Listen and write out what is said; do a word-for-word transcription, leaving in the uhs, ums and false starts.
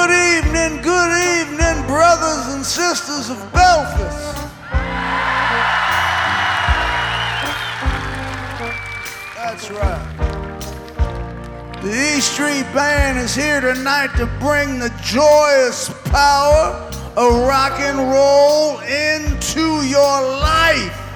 Good evening, good evening, brothers and sisters of Belfast. That's right. The E Street Band is here tonight to bring the joyous power of rock and roll into your life.